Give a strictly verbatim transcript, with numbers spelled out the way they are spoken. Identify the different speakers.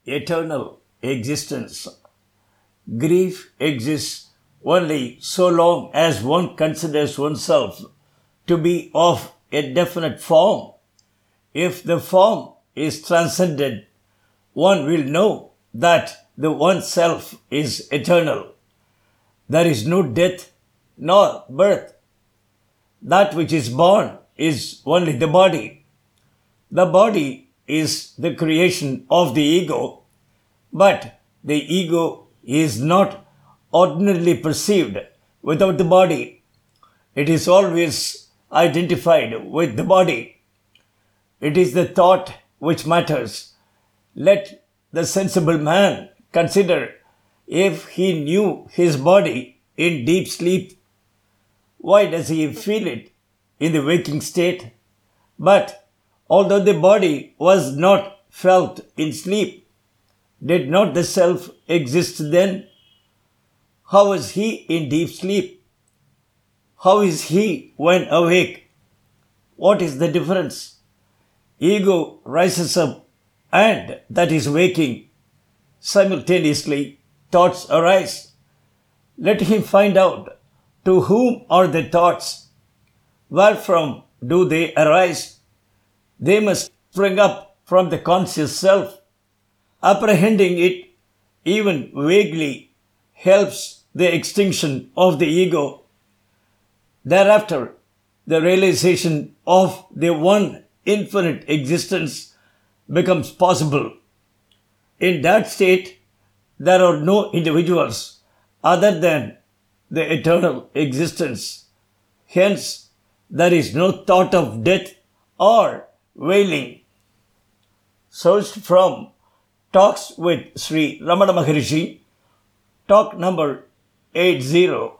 Speaker 1: eternal existence. Grief exists only so long as one considers oneself to be of a definite form. If the form is transcended, one will know that the oneself is eternal. There is no death nor birth. That which is born is only the body. The body is the creation of the ego, but the ego is not ordinarily perceived without the body. It is always identified with the body. It is the thought which matters. Let the sensible man consider if he knew his body in deep sleep. Why does he feel it in the waking state? But although the body was not felt in sleep, did not the self exist then? How was he in deep sleep? How is he when awake? What is the difference? Ego rises up, and that is waking. Simultaneously, thoughts arise. Let him find out to whom are the thoughts. Wherefrom do they arise? They must spring up from the conscious self. Apprehending it, even vaguely, helps the extinction of the ego. Thereafter, the realization of the one infinite existence becomes possible. In that state, there are no individuals other than the eternal existence. Hence, there is no thought of death or wailing. Sourced from Talks with Sri Ramana Maharishi, talk number eighty.